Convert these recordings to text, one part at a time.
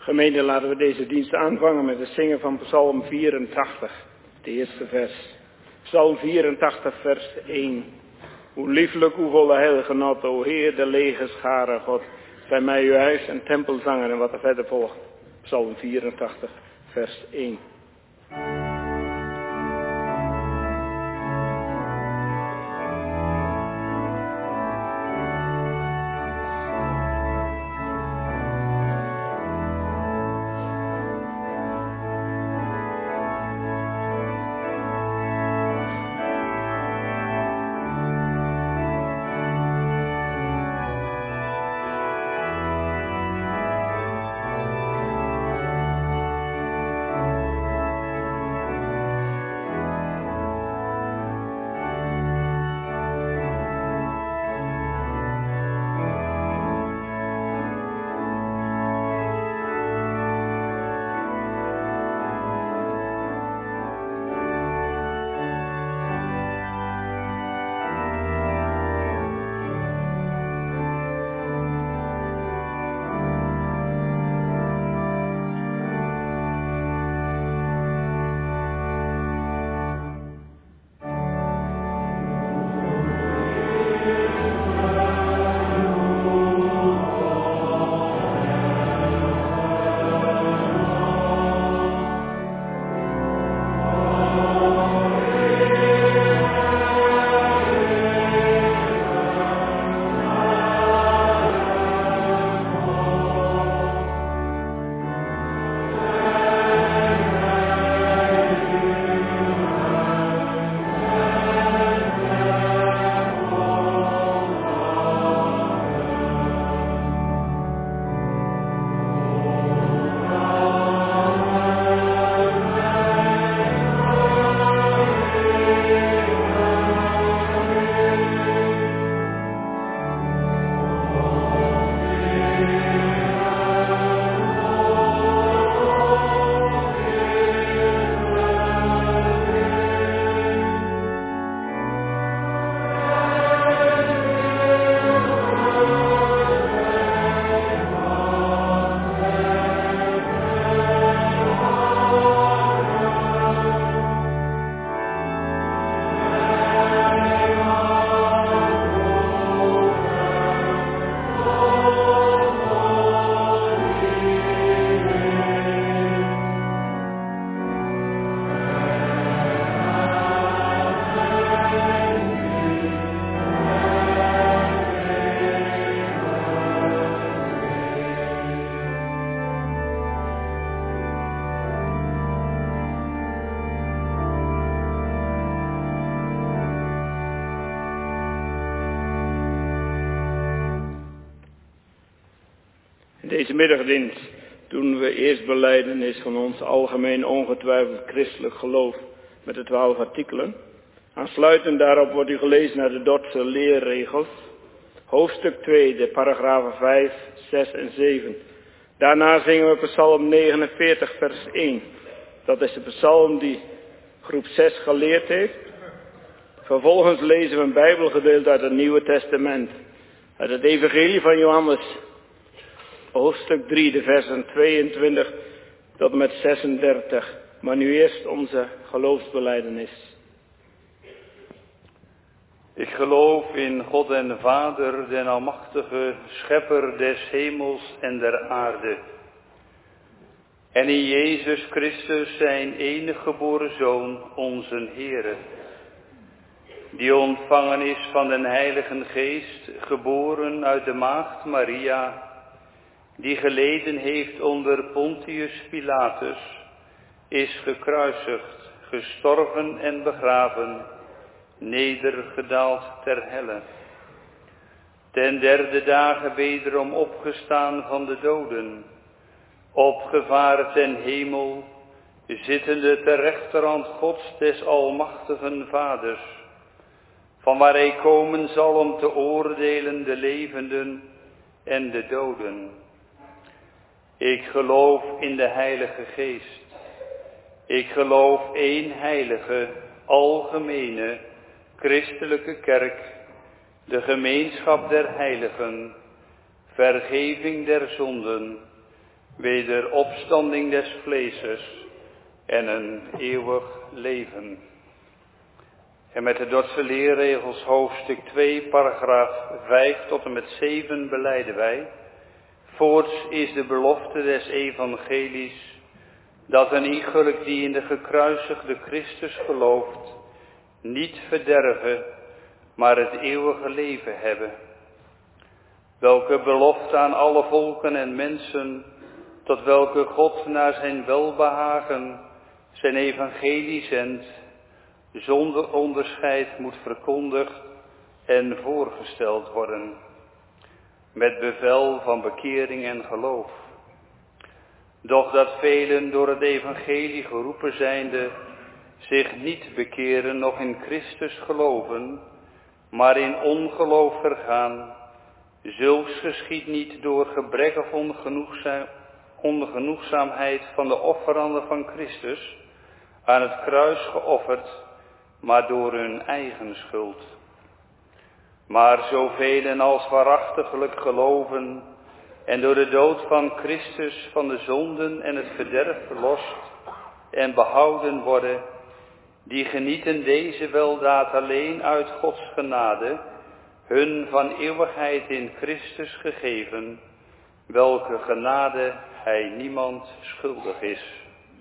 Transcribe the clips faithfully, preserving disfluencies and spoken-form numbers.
Gemeente, laten we deze dienst aanvangen met het zingen van Psalm vierentachtig, het eerste vers. Psalm vierentachtig, vers één. Hoe lieflijk, hoe volle heil genot, o Heer, de legerscharen God. Bij mij uw huis en tempel zangen en wat er verder volgt. Psalm vierentachtig, vers één. Deze middagdienst doen we eerst belijdenis van ons algemeen ongetwijfeld christelijk geloof met de twaalf artikelen. Aansluitend daarop wordt u gelezen naar de Dordtse leerregels. Hoofdstuk twee, de paragrafen vijf, zes en zeven. Daarna zingen we Psalm negenenveertig, vers één. Dat is de psalm die groep zes geleerd heeft. Vervolgens lezen we een bijbelgedeelte uit het Nieuwe Testament. Uit het Evangelie van Johannes. Hoofdstuk drie, de versen tweeëntwintig tot en met zesendertig. Maar nu eerst onze geloofsbelijdenis. Ik geloof in God en Vader, den almachtige, schepper des hemels en der aarde. En in Jezus Christus, zijn enige geboren Zoon, onze Heere. Die ontvangen is van den Heilige Geest, geboren uit de maagd Maria, die geleden heeft onder Pontius Pilatus, is gekruisigd, gestorven en begraven, nedergedaald ter helle. Ten derde dagen wederom opgestaan van de doden, opgevaren ten hemel, zittende ter rechterhand Gods des almachtigen Vaders, van waar hij komen zal om te oordelen de levenden en de doden. Ik geloof in de Heilige Geest. Ik geloof één heilige, algemene, christelijke kerk, de gemeenschap der heiligen, vergeving der zonden, wederopstanding des vleeses en een eeuwig leven. En met de Dordtse leerregels hoofdstuk twee, paragraaf vijf tot en met zeven belijden wij. Voorts is de belofte des evangelies dat een iegelijk die in de gekruisigde Christus gelooft, niet verderven, maar het eeuwige leven hebben. Welke belofte aan alle volken en mensen, tot welke God naar zijn welbehagen zijn evangelie zendt, zonder onderscheid moet verkondigd en voorgesteld worden, met bevel van bekering en geloof. Doch dat velen door het evangelie geroepen zijnde zich niet bekeren, nog in Christus geloven, maar in ongeloof vergaan, zulks geschiedt niet door gebrek of ongenoegzaam, ongenoegzaamheid van de offeranden van Christus, aan het kruis geofferd, maar door hun eigen schuld. Maar zoveel als waarachtiglijk geloven en door de dood van Christus van de zonden en het verderf verlost en behouden worden, die genieten deze weldaad alleen uit Gods genade, hun van eeuwigheid in Christus gegeven, welke genade hij niemand schuldig is.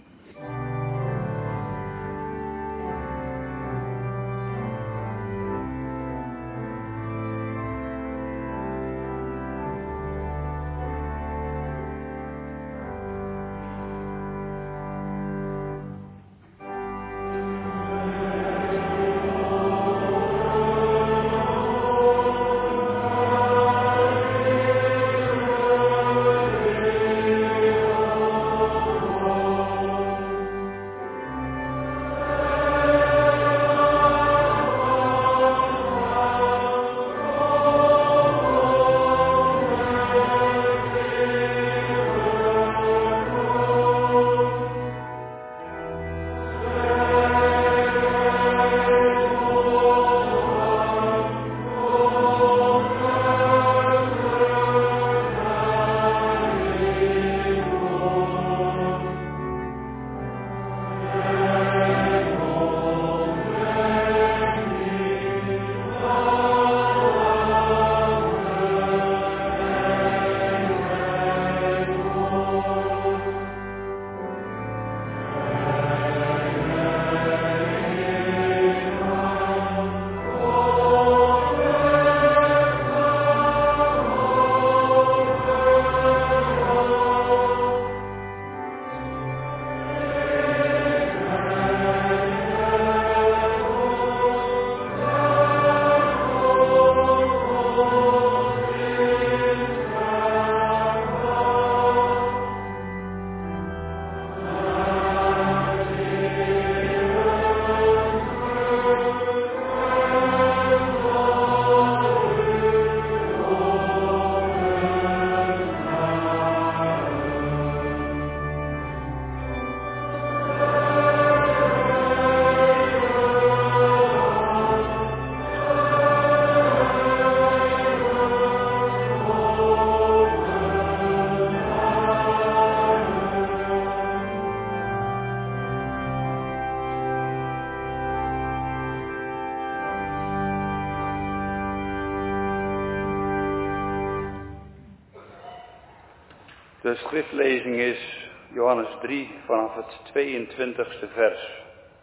De schriftlezing is Johannes drie vanaf het tweeëntwintigste vers.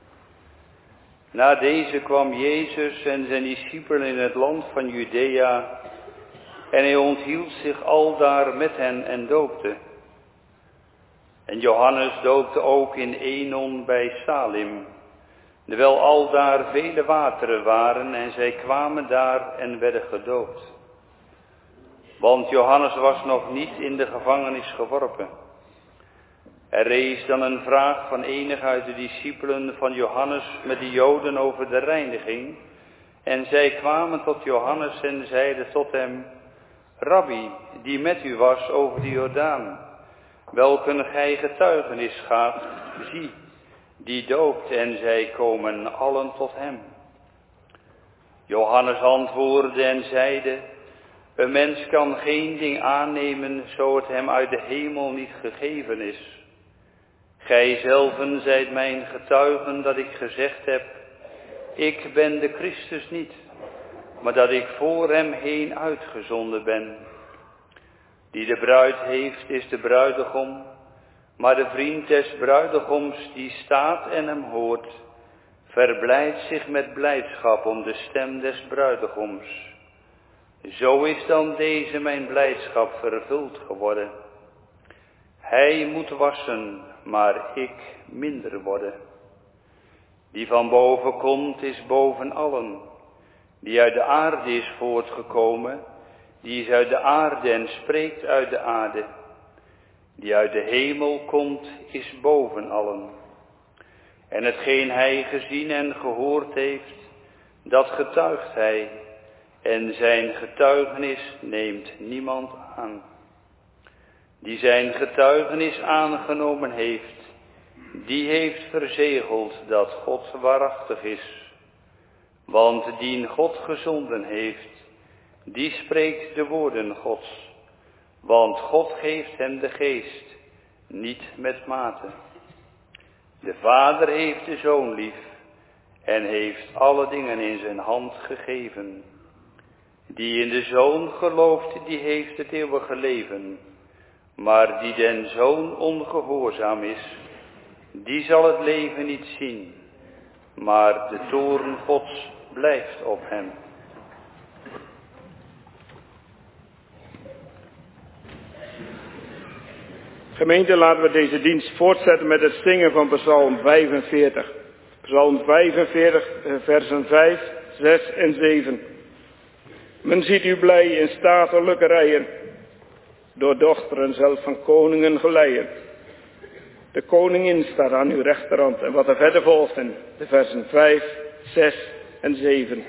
Na deze kwam Jezus en zijn discipelen in het land van Judea en hij onthield zich aldaar met hen en doopte. En Johannes doopte ook in Enon bij Salim, terwijl aldaar vele wateren waren en zij kwamen daar en werden gedoopt. Want Johannes was nog niet in de gevangenis geworpen. Er rees dan een vraag van enig uit de discipelen van Johannes met de Joden over de reiniging. En zij kwamen tot Johannes en zeiden tot hem: Rabbi, die met u was over de Jordaan, welken gij getuigenis gaaft, zie, die doopt en zij komen allen tot hem. Johannes antwoordde en zeide: Een mens kan geen ding aannemen zo het hem uit de hemel niet gegeven is. Gij zelven zijt mijn getuigen dat ik gezegd heb, ik ben de Christus niet, maar dat ik voor hem heen uitgezonden ben. Die de bruid heeft is de bruidegom, maar de vriend des bruidegoms die staat en hem hoort, verblijdt zich met blijdschap om de stem des bruidegoms. Zo is dan deze mijn blijdschap vervuld geworden. Hij moet wassen, maar ik minder worden. Die van boven komt is boven allen. Die uit de aarde is voortgekomen, die is uit de aarde en spreekt uit de aarde. Die uit de hemel komt is boven allen. En hetgeen hij gezien en gehoord heeft, dat getuigt hij. En zijn getuigenis neemt niemand aan. Die zijn getuigenis aangenomen heeft, die heeft verzegeld dat God waarachtig is. Want dien God gezonden heeft, die spreekt de woorden Gods. Want God geeft hem de geest, niet met mate. De Vader heeft de Zoon lief en heeft alle dingen in zijn hand gegeven. Die in de Zoon gelooft, die heeft het eeuwige leven. Maar die den Zoon ongehoorzaam is, die zal het leven niet zien. Maar de toorn Gods blijft op hem. Gemeente, laten we deze dienst voortzetten met het zingen van Psalm vijfenveertig. Psalm vijfenveertig, versen vijf, zes en zeven. Men ziet u blij in statelijke rijen, door dochteren zelf van koningen geleiden. De koningin staat aan uw rechterhand en wat er verder volgt in de versen vijf, zes en zeven.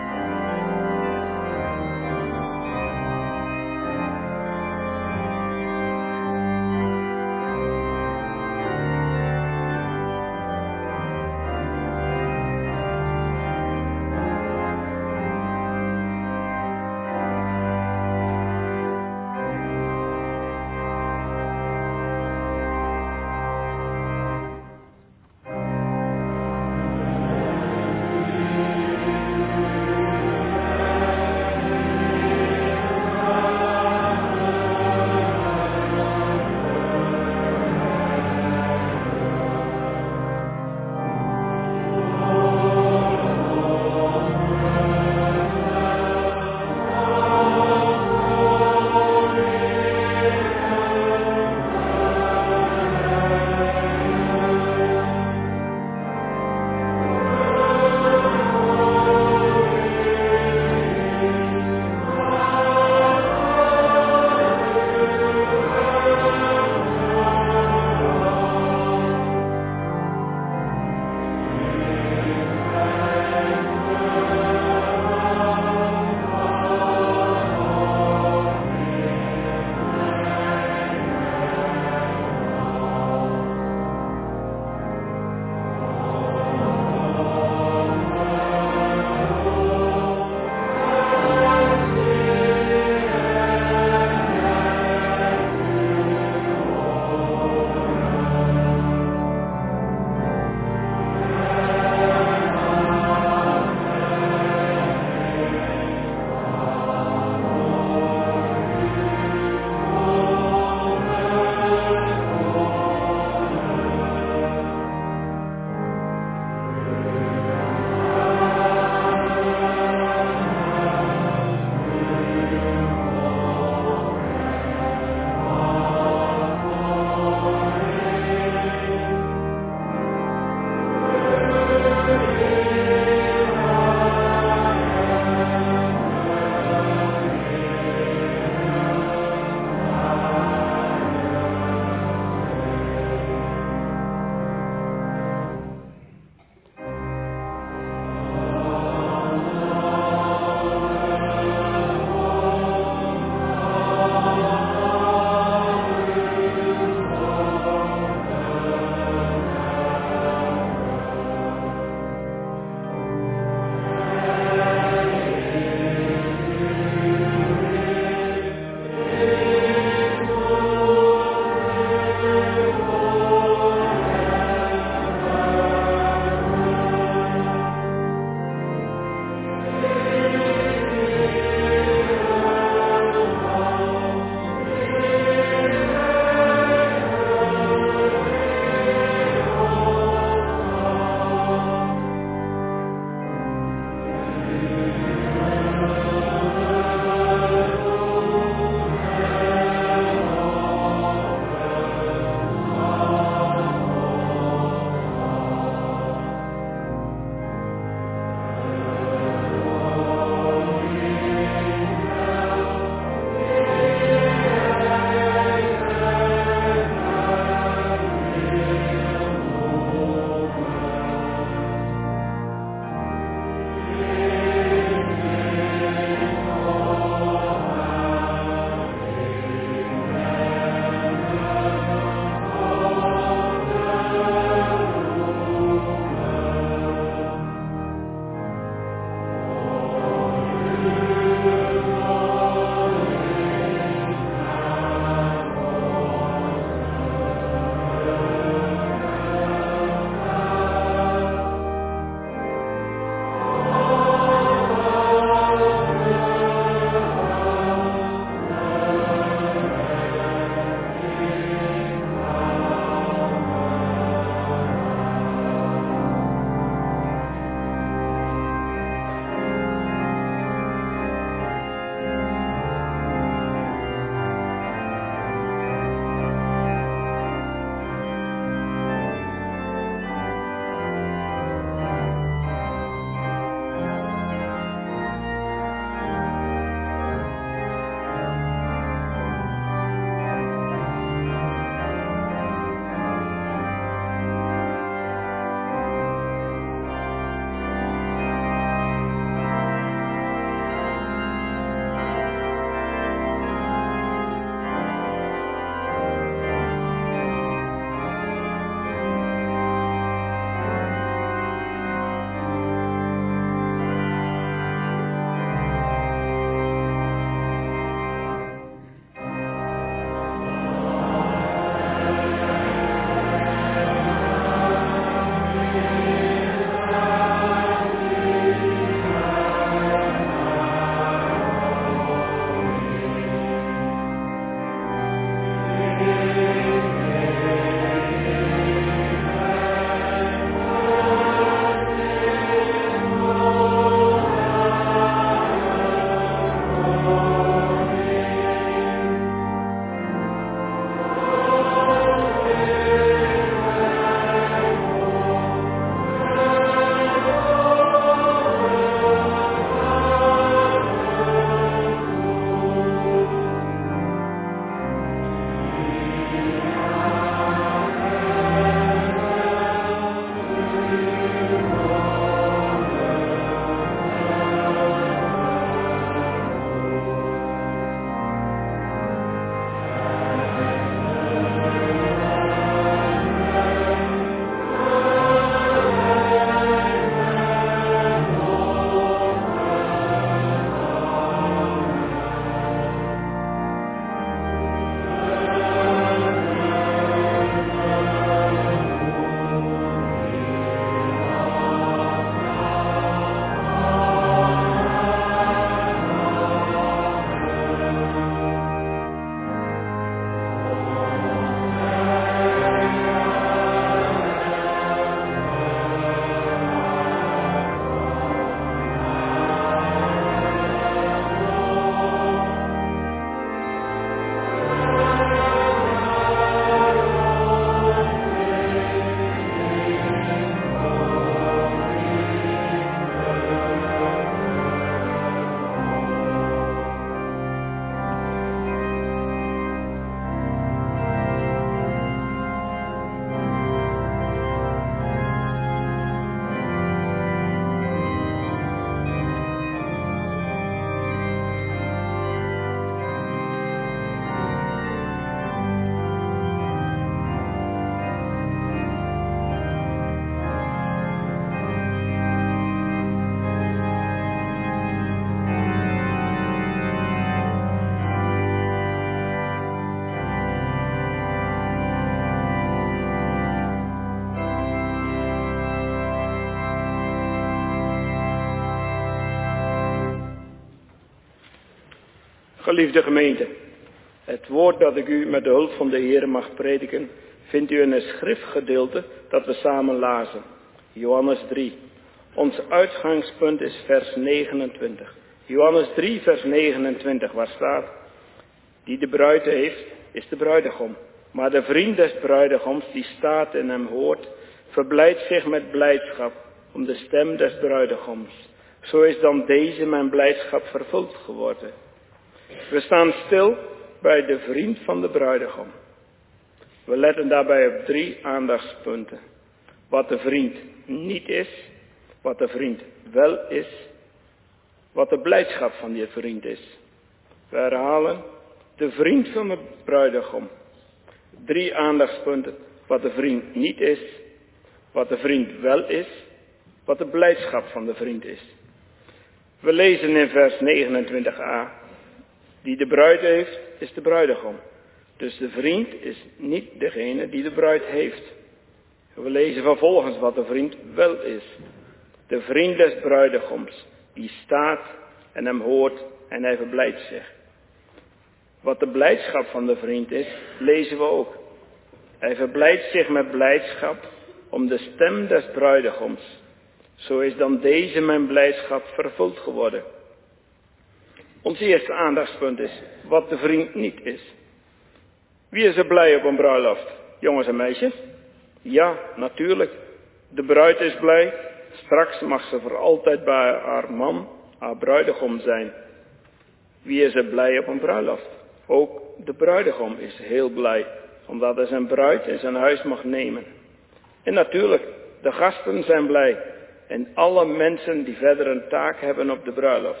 Geliefde gemeente, het woord dat ik u met de hulp van de Heer mag prediken, vindt u in een schriftgedeelte dat we samen lazen. Johannes drie. Ons uitgangspunt is vers negenentwintig. Johannes drie, vers negenentwintig, waar staat: die de bruid heeft, is de bruidegom. Maar de vriend des bruidegoms, die staat en hem hoort, verblijdt zich met blijdschap om de stem des bruidegoms. Zo is dan deze mijn blijdschap vervuld geworden. We staan stil bij de vriend van de bruidegom. We letten daarbij op drie aandachtspunten. Wat de vriend niet is, wat de vriend wel is, wat de blijdschap van die vriend is. We herhalen, de vriend van de bruidegom. Drie aandachtspunten. Wat de vriend niet is, wat de vriend wel is, wat de blijdschap van de vriend is. We lezen in vers negenentwintig a. Die de bruid heeft, is de bruidegom. Dus de vriend is niet degene die de bruid heeft. We lezen vervolgens wat de vriend wel is. De vriend des bruidegoms, die staat en hem hoort en hij verblijdt zich. Wat de blijdschap van de vriend is, lezen we ook. Hij verblijdt zich met blijdschap om de stem des bruidegoms. Zo is dan deze mijn blijdschap vervuld geworden. Ons eerste aandachtspunt is wat de vriend niet is. Wie is er blij op een bruiloft? Jongens en meisjes? Ja, natuurlijk. De bruid is blij. Straks mag ze voor altijd bij haar man, haar bruidegom zijn. Wie is er blij op een bruiloft? Ook de bruidegom is heel blij, omdat hij zijn bruid in zijn huis mag nemen. En natuurlijk, de gasten zijn blij. En alle mensen die verder een taak hebben op de bruiloft.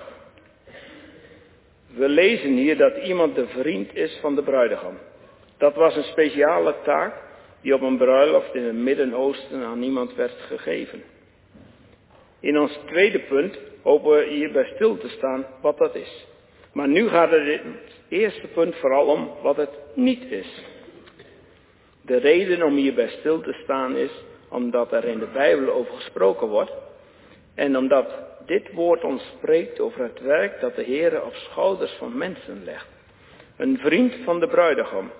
We lezen hier dat iemand de vriend is van de bruidegom. Dat was een speciale taak die op een bruiloft in het Midden-Oosten aan niemand werd gegeven. In ons tweede punt hopen we hierbij stil te staan wat dat is. Maar nu gaat het in het eerste punt vooral om wat het niet is. De reden om hierbij stil te staan is omdat er in de Bijbel over gesproken wordt. En omdat dit woord ons spreekt over het werk dat de Heer op schouders van mensen legt. Een vriend van de bruidegom.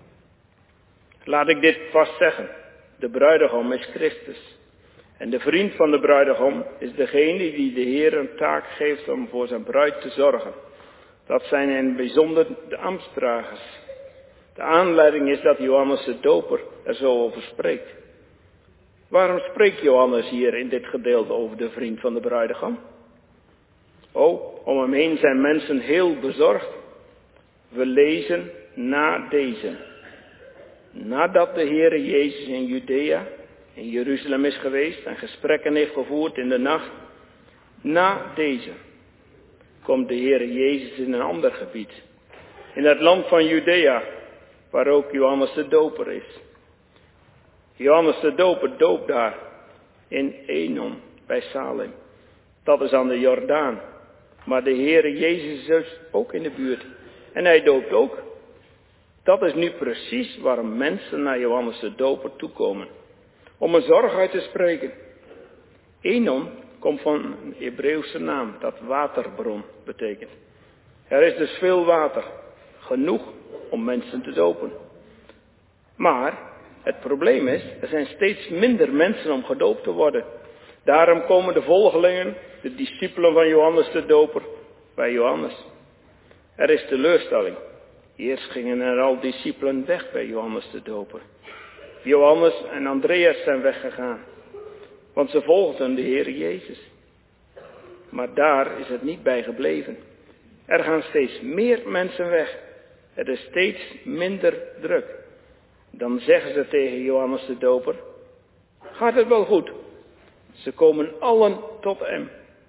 Laat ik dit vast zeggen. De bruidegom is Christus. En de vriend van de bruidegom is degene die de Heer een taak geeft om voor zijn bruid te zorgen. Dat zijn in het bijzonder de ambtsdragers. De aanleiding is dat Johannes de Doper er zo over spreekt. Waarom spreekt Johannes hier in dit gedeelte over de vriend van de bruidegom? Oh, om hem heen zijn mensen heel bezorgd. We lezen na deze. Nadat de Heere Jezus in Judea, in Jeruzalem is geweest en gesprekken heeft gevoerd in de nacht. Na deze komt de Heere Jezus in een ander gebied. In het land van Judea, waar ook Johannes de Doper is. Johannes de Doper doopt daar in Enon bij Salem. Dat is aan de Jordaan. Maar de Heere Jezus is dus ook in de buurt. En hij doopt ook. Dat is nu precies waarom mensen naar Johannes de Doper toekomen. Om een zorg uit te spreken. Enon komt van een Hebreeuwse naam dat waterbron betekent. Er is dus veel water. Genoeg om mensen te dopen. Maar het probleem is, er zijn steeds minder mensen om gedoopt te worden. Daarom komen de volgelingen, de discipelen van Johannes de Doper, bij Johannes. Er is teleurstelling. Eerst gingen er al discipelen weg bij Johannes de Doper. Johannes en Andreas zijn weggegaan, want ze volgden de Heer Jezus. Maar daar is het niet bij gebleven. Er gaan steeds meer mensen weg. Het is steeds minder druk. Dan zeggen ze tegen Johannes de Doper: gaat het wel goed? Ze komen allen tot hem.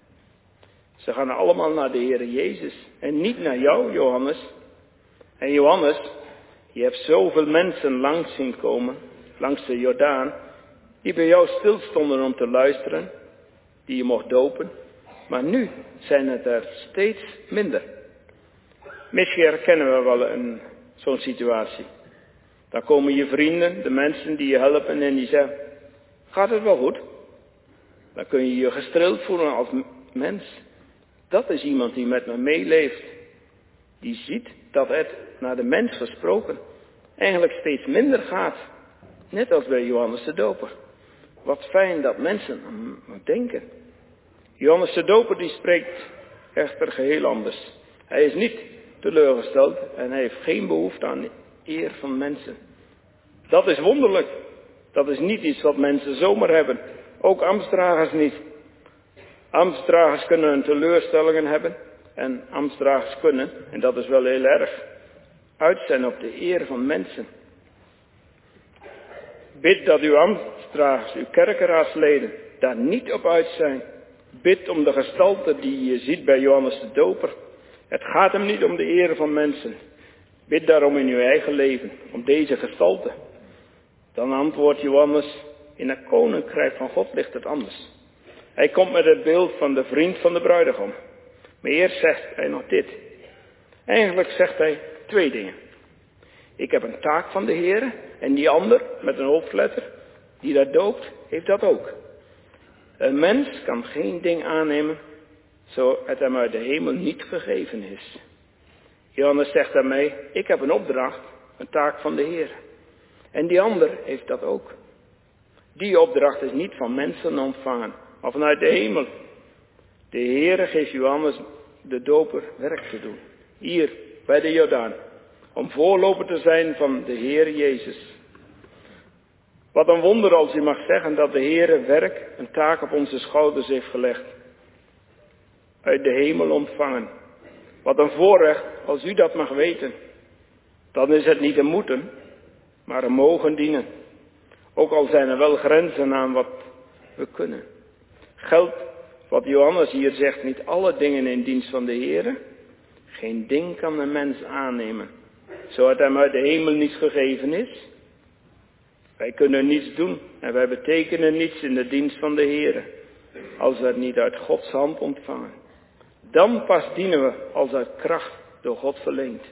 Ze gaan allemaal naar de Heer Jezus en niet naar jou, Johannes. En Johannes, je hebt zoveel mensen langs zien komen, langs de Jordaan, die bij jou stilstonden om te luisteren, die je mocht dopen. Maar nu zijn het er steeds minder. Misschien herkennen we wel een, zo'n situatie. Dan komen je vrienden, de mensen die je helpen en die zeggen: gaat het wel goed? Dan kun je je gestreeld voelen als mens. Dat is iemand die met me meeleeft. Die ziet dat het naar de mens gesproken eigenlijk steeds minder gaat. Net als bij Johannes de Doper. Wat fijn dat mensen aan denken. Johannes de Doper die spreekt echter geheel anders. Hij is niet teleurgesteld en hij heeft geen behoefte aan eer van mensen. Dat is wonderlijk. Dat is niet iets wat mensen zomaar hebben. Ook ambtsdragers niet. Ambtsdragers kunnen teleurstellingen hebben. En ambtsdragers kunnen, en dat is wel heel erg, uit zijn op de eer van mensen. Bid dat uw ambtsdragers, uw kerkenraadsleden, daar niet op uit zijn. Bid om de gestalte die je ziet bij Johannes de Doper. Het gaat hem niet om de eer van mensen. Bid daarom in uw eigen leven, om deze gestalte. Dan antwoordt Johannes, in het koninkrijk van God ligt het anders. Hij komt met het beeld van de vriend van de bruidegom. Maar eerst zegt hij nog dit. Eigenlijk zegt hij twee dingen. Ik heb een taak van de Heer en die ander, met een hoofdletter, die dat doopt, heeft dat ook. Een mens kan geen ding aannemen, zo het hem uit de hemel niet gegeven is. Johannes zegt daarmee, ik heb een opdracht, een taak van de Heer. En die ander heeft dat ook. Die opdracht is niet van mensen ontvangen, maar vanuit de hemel. De Heere geeft Johannes de Doper werk te doen. Hier, bij de Jordaan. Om voorloper te zijn van de Heer Jezus. Wat een wonder als u mag zeggen dat de Heere werk, een taak op onze schouders heeft gelegd. Uit de hemel ontvangen. Wat een voorrecht als u dat mag weten. Dan is het niet een moeten, maar een mogen dienen. Ook al zijn er wel grenzen aan wat we kunnen. Geldt wat Johannes hier zegt, niet alle dingen in dienst van de Heere. Geen ding kan een mens aannemen, zo het hem uit de hemel niet gegeven is. Wij kunnen niets doen en wij betekenen niets in de dienst van de Heere, als we het niet uit Gods hand ontvangen. Dan pas dienen we als uit kracht door God verleend.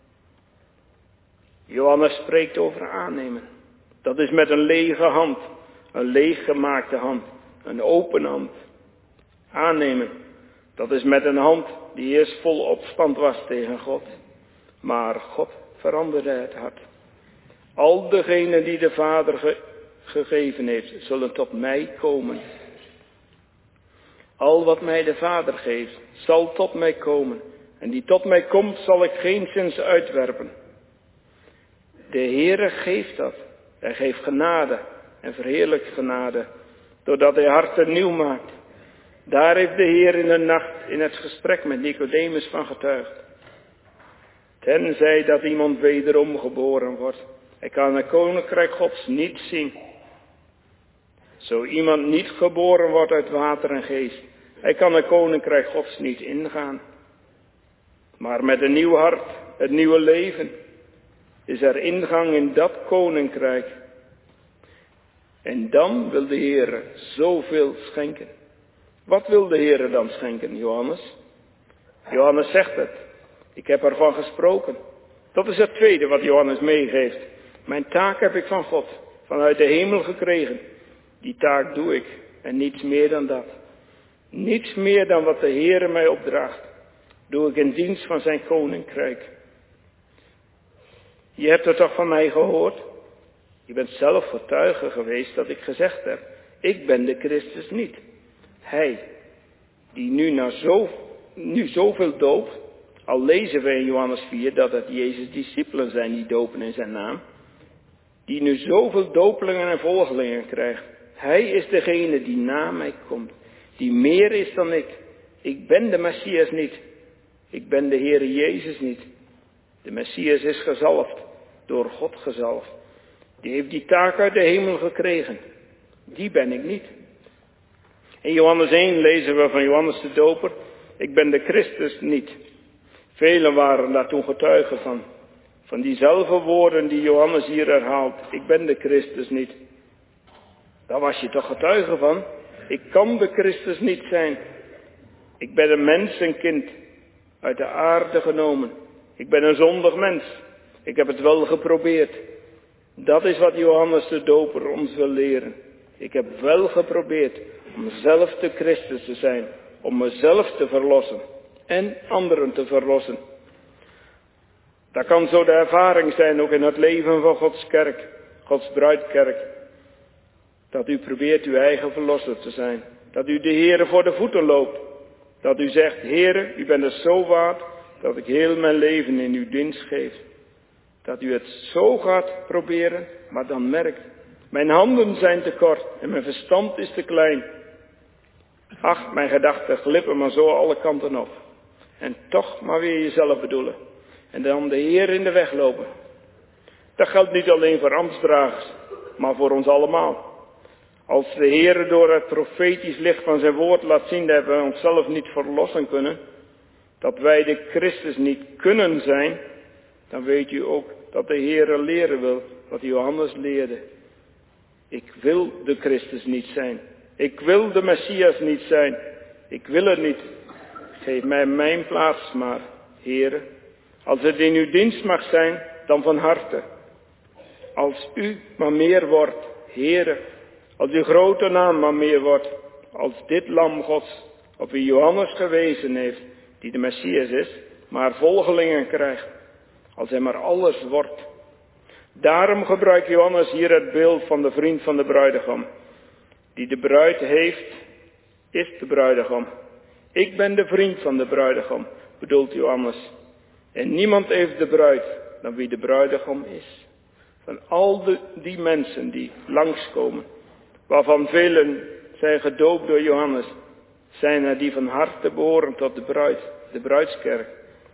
Johannes spreekt over aannemen. Dat is met een lege hand, een leeggemaakte hand, een open hand. Aannemen, dat is met een hand die eerst vol opstand was tegen God. Maar God veranderde het hart. Al degenen die de Vader ge- gegeven heeft, zullen tot mij komen. Al wat mij de Vader geeft, zal tot mij komen. En die tot mij komt, zal ik geenszins uitwerpen. De Heere geeft dat. Hij geeft genade en verheerlijkt genade, doordat hij harten nieuw maakt. Daar heeft de Heer in de nacht in het gesprek met Nicodemus van getuigd. Tenzij dat iemand wederom geboren wordt. Hij kan het koninkrijk Gods niet zien. Zo iemand niet geboren wordt uit water en geest. Hij kan het koninkrijk Gods niet ingaan. Maar met een nieuw hart, het nieuwe leven, is er ingang in dat koninkrijk. En dan wil de Heer zoveel schenken. Wat wil de Heer dan schenken, Johannes? Johannes zegt het. Ik heb ervan gesproken. Dat is het tweede wat Johannes meegeeft. Mijn taak heb ik van God, vanuit de hemel gekregen. Die taak doe ik en niets meer dan dat. Niets meer dan wat de Heer mij opdraagt, doe ik in dienst van zijn koninkrijk. Je hebt het toch van mij gehoord? Je bent zelf getuige geweest dat ik gezegd heb, ik ben de Christus niet. Hij, die nu, na zo, nu zoveel doopt, al lezen we in Johannes vier dat het Jezus' discipelen zijn die dopen in zijn naam, die nu zoveel dopelingen en volgelingen krijgt. Hij is degene die na mij komt, die meer is dan ik. Ik ben de Messias niet. Ik ben de Heere Jezus niet. De Messias is gezalfd, door God gezalfd. Die heeft die taak uit de hemel gekregen. Die ben ik niet. In Johannes één lezen we van Johannes de Doper, ik ben de Christus niet. Velen waren daar toen getuigen van. Van diezelfde woorden die Johannes hier herhaalt. Ik ben de Christus niet. Daar was je toch getuige van? Ik kan de Christus niet zijn. Ik ben een mens, een kind, uit de aarde genomen. Ik ben een zondig mens. Ik heb het wel geprobeerd. Dat is wat Johannes de Doper ons wil leren. Ik heb wel geprobeerd om zelf de Christus te zijn. Om mezelf te verlossen. En anderen te verlossen. Dat kan zo de ervaring zijn ook in het leven van Gods kerk, Gods bruidkerk. Dat u probeert uw eigen verlosser te zijn. Dat u de Heere voor de voeten loopt. Dat u zegt, Heere, u bent het zo waard dat ik heel mijn leven in uw dienst geef. Dat u het zo gaat proberen, maar dan merkt, mijn handen zijn te kort en mijn verstand is te klein. Ach, mijn gedachten glippen maar zo alle kanten op. En toch maar weer jezelf bedoelen. En dan de Heer in de weg lopen. Dat geldt niet alleen voor ambtsdragers, maar voor ons allemaal. Als de Heer door het profetisch licht van zijn woord laat zien dat we onszelf niet verlossen kunnen, dat wij de Christus niet kunnen zijn, dan weet u ook dat de Heer leren wil wat Johannes leerde. Ik wil de Christus niet zijn. Ik wil de Messias niet zijn. Ik wil het niet. Geef mij mijn plaats maar, Heere. Als het in uw dienst mag zijn, dan van harte. Als u maar meer wordt, Heere. Als uw grote naam maar meer wordt. Als dit lam Gods op wie Johannes gewezen heeft, die de Messias is, maar volgelingen krijgt. Als hij maar alles wordt. Daarom gebruikt Johannes hier het beeld van de vriend van de bruidegom. Die de bruid heeft, is de bruidegom. Ik ben de vriend van de bruidegom, bedoelt Johannes. En niemand heeft de bruid dan wie de bruidegom is. Van al de, die mensen die langskomen, waarvan velen zijn gedoopt door Johannes, zijn er die van harte behoren tot de bruid, de bruidskerk.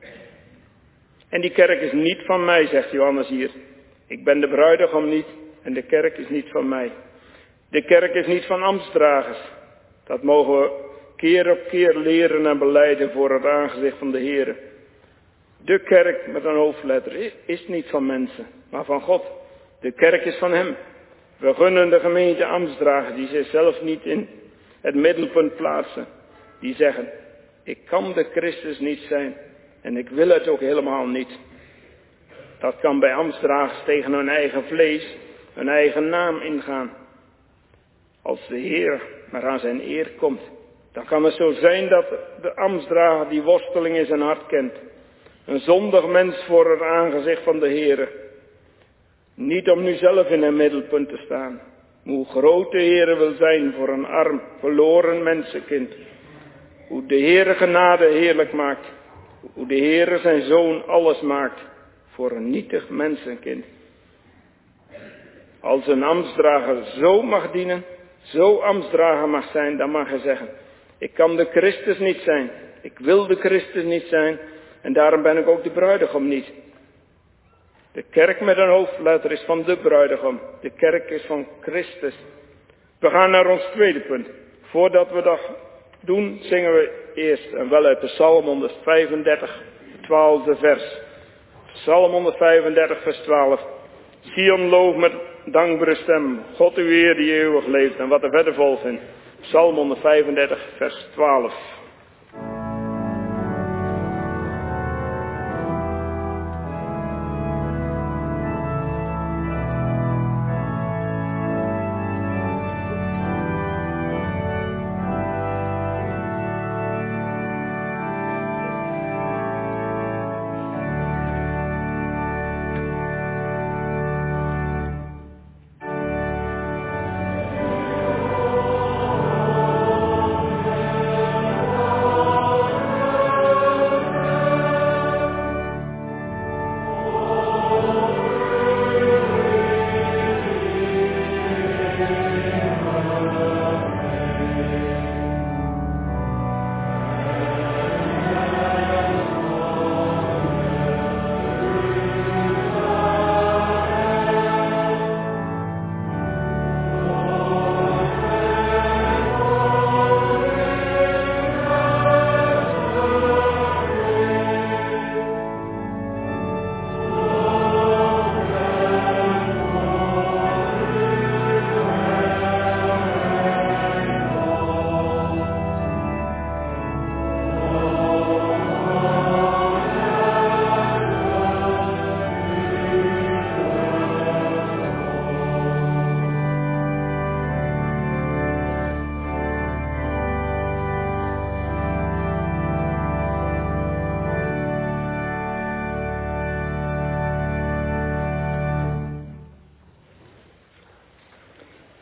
En die kerk is niet van mij, zegt Johannes hier. Ik ben de bruidegom niet en de kerk is niet van mij. De kerk is niet van ambtsdragers. Dat mogen we keer op keer leren en belijden voor het aangezicht van de Heer. De kerk met een hoofdletter is niet van mensen, maar van God. De kerk is van hem. We gunnen de gemeente ambtsdragers die zichzelf niet in het middelpunt plaatsen. Die zeggen, ik kan de Christus niet zijn en ik wil het ook helemaal niet. Dat kan bij ambtsdragers tegen hun eigen vlees, hun eigen naam ingaan. Als de Heer maar aan zijn eer komt, dan kan het zo zijn dat de ambtsdrager die worsteling in zijn hart kent. Een zondig mens voor het aangezicht van de Heer. Niet om nu zelf in het middelpunt te staan. Maar hoe groot de Heer wil zijn voor een arm, verloren mensenkind. Hoe de Heer genade heerlijk maakt. Hoe de Heer zijn zoon alles maakt voor een nietig mensenkind. Als een ambtsdrager zo mag dienen, zo ambtsdrager mag zijn, dan mag hij zeggen, ik kan de Christus niet zijn. Ik wil de Christus niet zijn en daarom ben ik ook de bruidegom niet. De kerk met een hoofdletter is van de bruidegom. De kerk is van Christus. We gaan naar ons tweede punt. Voordat we dat doen, zingen we eerst en wel uit de Psalm honderdvijfendertig, twaalfde vers. Psalm honderdvijfendertig, vers twaalf. Sion loof met dankbare stem, God uw Heer die eeuwig leeft. En wat er verder volgt in Psalm honderdvijfendertig, vers twaalf.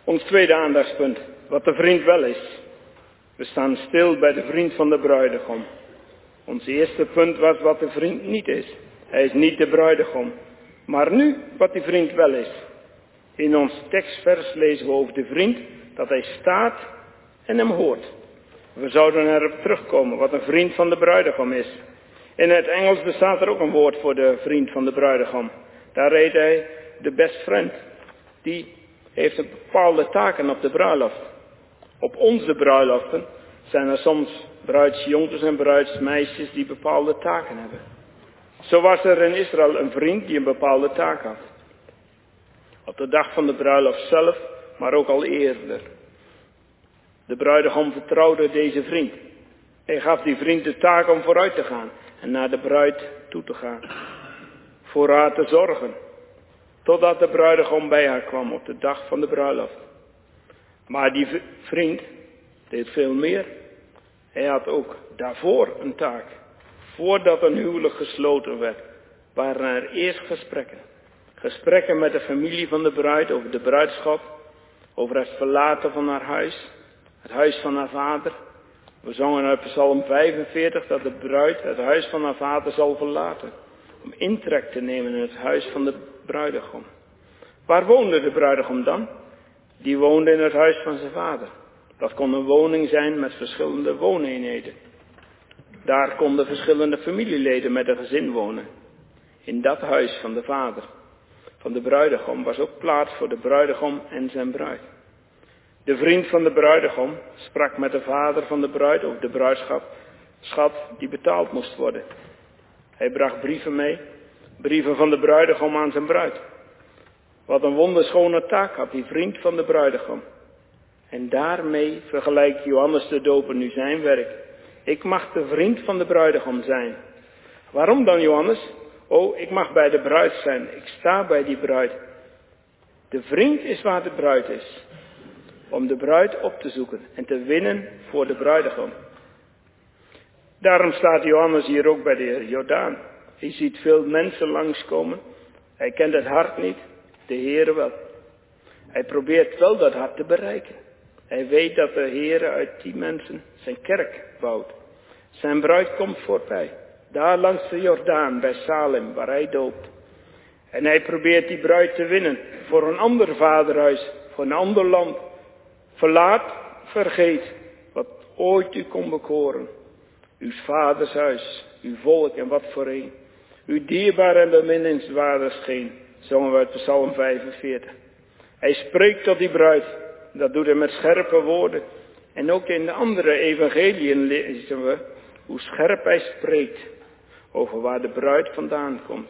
Ons tweede aandachtspunt, wat de vriend wel is. We staan stil bij de vriend van de bruidegom. Ons eerste punt was wat de vriend niet is. Hij is niet de bruidegom. Maar nu wat die vriend wel is. In ons tekstvers lezen we over de vriend dat hij staat en hem hoort. We zouden erop terugkomen wat een vriend van de bruidegom is. In het Engels bestaat er ook een woord voor de vriend van de bruidegom. Daar heet hij de best friend. Die heeft een bepaalde taken op de bruiloft. Op onze bruiloften zijn er soms bruidsjongens en bruidsmeisjes die bepaalde taken hebben. Zo was er in Israël een vriend die een bepaalde taak had. Op de dag van de bruiloft zelf, maar ook al eerder. De bruidegom vertrouwde deze vriend. Hij gaf die vriend de taak om vooruit te gaan en naar de bruid toe te gaan. Voor haar te zorgen. Totdat de bruidegom bij haar kwam op de dag van de bruiloft. Maar die vriend deed veel meer. Hij had ook daarvoor een taak. Voordat een huwelijk gesloten werd, waren er eerst gesprekken. Gesprekken met de familie van de bruid over de bruidschap. Over het verlaten van haar huis. Het huis van haar vader. We zongen uit Psalm vijfenveertig dat de bruid het huis van haar vader zal verlaten. Om intrek te nemen in het huis van de bruidegom. Waar woonde de bruidegom dan? Die woonde in het huis van zijn vader. Dat kon een woning zijn met verschillende wooneenheden. Daar konden verschillende familieleden met een gezin wonen. In dat huis van de vader van de bruidegom was ook plaats voor de bruidegom en zijn bruid. De vriend van de bruidegom sprak met de vader van de bruid over de bruidschap, schat die betaald moest worden. Hij bracht brieven mee, brieven van de bruidegom aan zijn bruid. Wat een wonderschone taak had die vriend van de bruidegom. En daarmee vergelijkt Johannes de Doper nu zijn werk. Ik mag de vriend van de bruidegom zijn. Waarom dan, Johannes? Oh, ik mag bij de bruid zijn. Ik sta bij die bruid. De vriend is waar de bruid is. Om de bruid op te zoeken en te winnen voor de bruidegom. Daarom staat Johannes hier ook bij de Jordaan. Hij ziet veel mensen langskomen. Hij kent het hart niet, de Heere wel. Hij probeert wel dat hart te bereiken. Hij weet dat de Heere uit die mensen zijn kerk bouwt. Zijn bruid komt voorbij. Daar langs de Jordaan bij Salem, waar hij doopt. En hij probeert die bruid te winnen voor een ander vaderhuis, voor een ander land. Verlaat, vergeet wat ooit u kon bekoren. Uw vaders huis, uw volk en wat voor een. Uw dierbaar en beminnenswaardig scheen, zongen we uit Psalm vijfenveertig. Hij spreekt tot die bruid, dat doet hij met scherpe woorden. En ook in de andere evangeliën lezen we hoe scherp hij spreekt over waar de bruid vandaan komt.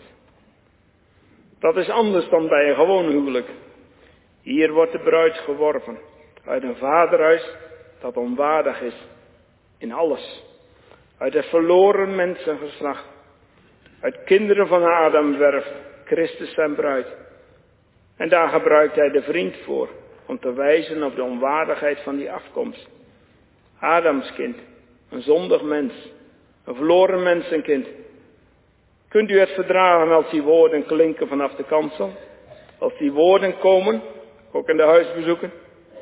Dat is anders dan bij een gewoon huwelijk. Hier wordt de bruid geworven uit een vaderhuis dat onwaardig is in alles. Uit het verloren mensengeslacht. Uit kinderen van Adam werft Christus zijn bruid. En daar gebruikt hij de vriend voor om te wijzen op de onwaardigheid van die afkomst. Adams kind, een zondig mens, een verloren mensenkind. Kunt u het verdragen als die woorden klinken vanaf de kansel? Als die woorden komen, ook in de huisbezoeken?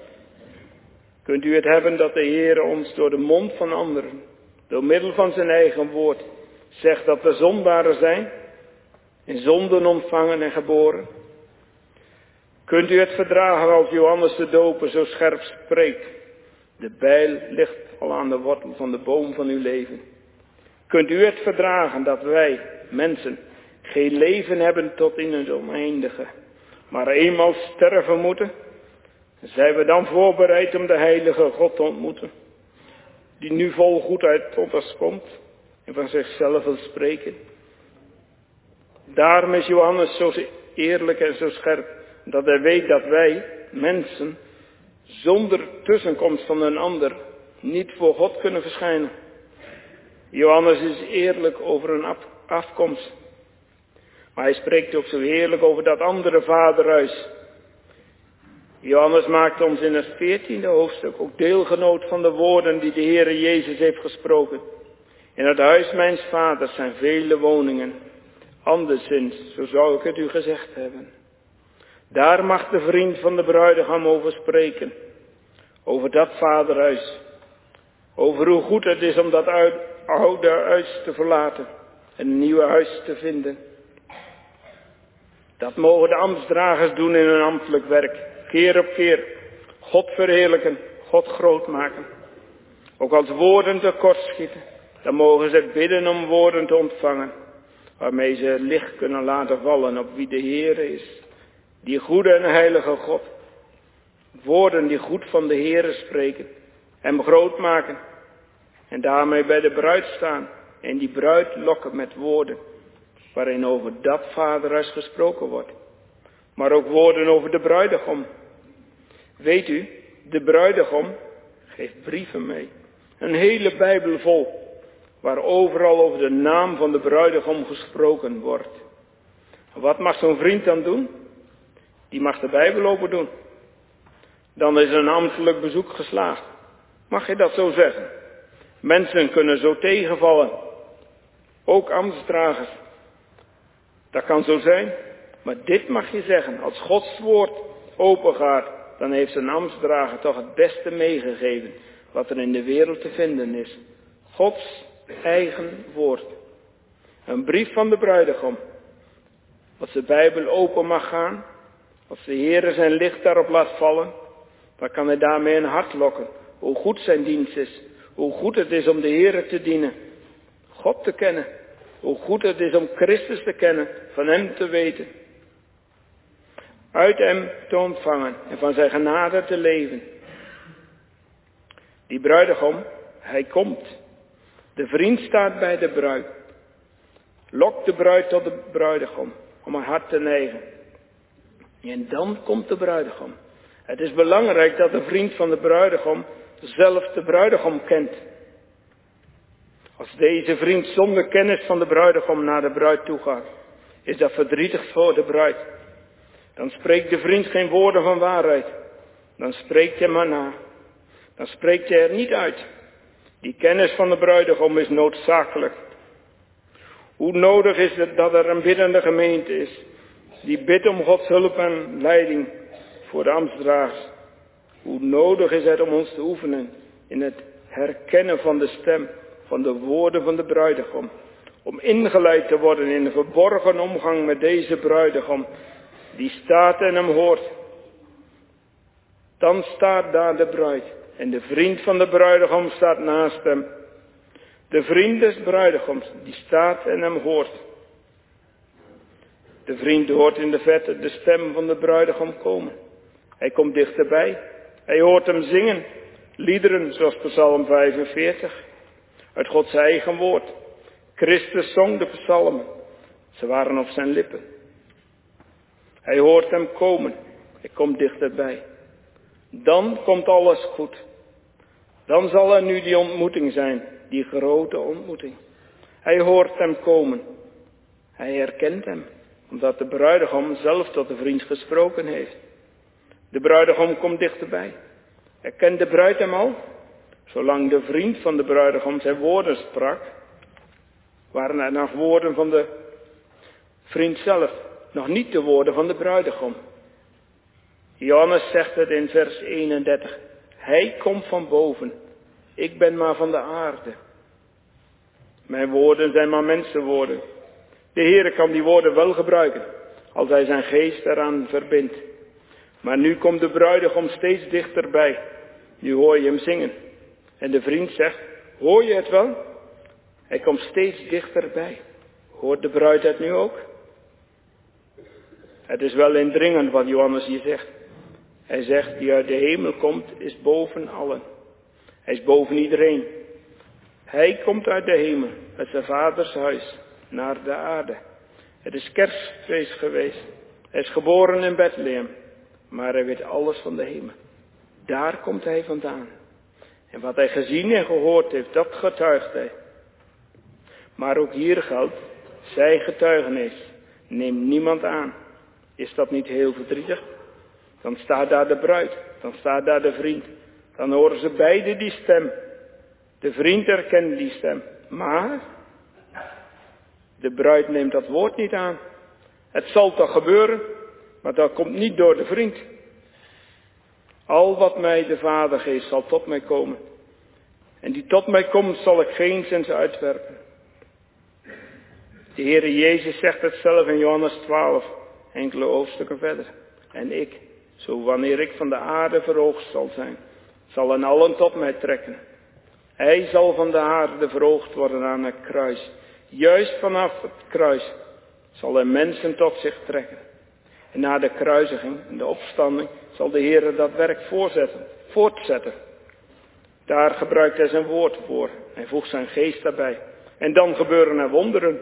Kunt u het hebben dat de Heer ons door de mond van anderen, door middel van zijn eigen woord, zegt dat we zondaren zijn, in zonden ontvangen en geboren? Kunt u het verdragen als Johannes de Doper zo scherp spreekt? De bijl ligt al aan de wortel van de boom van uw leven. Kunt u het verdragen dat wij, mensen, geen leven hebben tot in het oneindige, maar eenmaal sterven moeten? Zijn we dan voorbereid om de heilige God te ontmoeten, die nu vol goedheid tot ons komt en van zichzelf wil spreken? Daarom is Johannes zo eerlijk en zo scherp, dat hij weet dat wij, mensen, zonder tussenkomst van een ander, niet voor God kunnen verschijnen. Johannes is eerlijk over een afkomst. Maar hij spreekt ook zo heerlijk over dat andere vaderhuis. Johannes maakt ons in het veertiende hoofdstuk ook deelgenoot van de woorden die de Heere Jezus heeft gesproken. In het huis mijns vaders zijn vele woningen. Anderszins, zo zou ik het u gezegd hebben. Daar mag de vriend van de bruidegom over spreken. Over dat vaderhuis. Over hoe goed het is om dat oude huis te verlaten. En een nieuw huis te vinden. Dat mogen de ambtsdragers doen in hun ambtelijk werk. Keer op keer. God verheerlijken. God groot maken. Ook als woorden tekortschieten. Dan mogen ze bidden om woorden te ontvangen. Waarmee ze licht kunnen laten vallen op wie de Heer is. Die goede en heilige God. Woorden die goed van de Heere spreken. Hem groot maken. En daarmee bij de bruid staan. En die bruid lokken met woorden. Waarin over dat vaderhuis gesproken wordt. Maar ook woorden over de bruidegom. Weet u, de bruidegom geeft brieven mee. Een hele Bijbel vol. Waar overal over de naam van de bruidegom gesproken wordt. Wat mag zo'n vriend dan doen? Die mag de Bijbel open doen. Dan is een ambtelijk bezoek geslaagd. Mag je dat zo zeggen? Mensen kunnen zo tegenvallen. Ook ambtsdragers. Dat kan zo zijn. Maar dit mag je zeggen. Als Gods woord open gaat, dan heeft zijn ambtsdrager toch het beste meegegeven. Wat er in de wereld te vinden is. Gods eigen woord. Een brief van de bruidegom. Als de Bijbel open mag gaan. Als de Heere zijn licht daarop laat vallen. Dan kan hij daarmee een hart lokken. Hoe goed zijn dienst is. Hoe goed het is om de Heere te dienen. God te kennen. Hoe goed het is om Christus te kennen. Van hem te weten. Uit hem te ontvangen. En van zijn genade te leven. Die bruidegom, hij komt. De vriend staat bij de bruid. Lokt de bruid tot de bruidegom. Om haar hart te neigen. En dan komt de bruidegom. Het is belangrijk dat de vriend van de bruidegom zelf de bruidegom kent. Als deze vriend zonder kennis van de bruidegom naar de bruid toe gaat, is dat verdrietig voor de bruid. Dan spreekt de vriend geen woorden van waarheid. Dan spreekt hij maar na. Dan spreekt hij er niet uit. Die kennis van de bruidegom is noodzakelijk. Hoe nodig is het dat er een biddende gemeente is, die bidt om Gods hulp en leiding voor de ambtsdragers. Hoe nodig is het om ons te oefenen in het herkennen van de stem, van de woorden van de bruidegom. Om ingeleid te worden in de verborgen omgang met deze bruidegom, die staat en hem hoort. Dan staat daar de bruid en de vriend van de bruidegom staat naast hem. De vriend des bruidegoms, die staat en hem hoort. De vriend hoort in de verte de stem van de bruidegom komen. Hij komt dichterbij. Hij hoort hem zingen. Liederen zoals Psalm vijfenveertig. Uit Gods eigen woord. Christus zong de psalmen. Ze waren op zijn lippen. Hij hoort hem komen. Hij komt dichterbij. Dan komt alles goed. Dan zal er nu die ontmoeting zijn. Die grote ontmoeting. Hij hoort hem komen. Hij herkent hem. Omdat de bruidegom zelf tot de vriend gesproken heeft. De bruidegom komt dichterbij. Herkent de bruid hem al? Zolang de vriend van de bruidegom zijn woorden sprak, waren er nog woorden van de vriend zelf. Nog niet de woorden van de bruidegom. Johannes zegt het in vers eenendertig. Hij komt van boven. Ik ben maar van de aarde. Mijn woorden zijn maar mensenwoorden. De Heere kan die woorden wel gebruiken, als hij zijn geest eraan verbindt. Maar nu komt de bruidegom steeds dichterbij. Nu hoor je hem zingen. En de vriend zegt, hoor je het wel? Hij komt steeds dichterbij. Hoort de bruid het nu ook? Het is wel indringend wat Johannes hier zegt. Hij zegt, die uit de hemel komt, is boven allen. Hij is boven iedereen. Hij komt uit de hemel, uit zijn vaders huis, naar de aarde. Het is kerstfeest geweest. Hij is geboren in Bethlehem. Maar hij weet alles van de hemel. Daar komt hij vandaan. En wat hij gezien en gehoord heeft, dat getuigt hij. Maar ook hier geldt, zij getuigenis neemt niemand aan. Is dat niet heel verdrietig? Dan staat daar de bruid, dan staat daar de vriend. Dan horen ze beide die stem. De vriend herkent die stem. Maar de bruid neemt dat woord niet aan. Het zal toch gebeuren? Maar dat komt niet door de vriend. Al wat mij de Vader geeft zal tot mij komen. En die tot mij komt zal ik geen zins uitwerpen. De Heere Jezus zegt het zelf in Johannes twaalf, enkele hoofdstukken verder. En ik, zo wanneer ik van de aarde verhoogd zal zijn, zal hen allen tot mij trekken. Hij zal van de aarde verhoogd worden aan het kruis. Juist vanaf het kruis zal hij mensen tot zich trekken. En na de kruisiging en de opstanding zal de Heere dat werk voortzetten, voortzetten. Daar gebruikt hij zijn woord voor. Hij voegt zijn geest daarbij. En dan gebeuren er wonderen.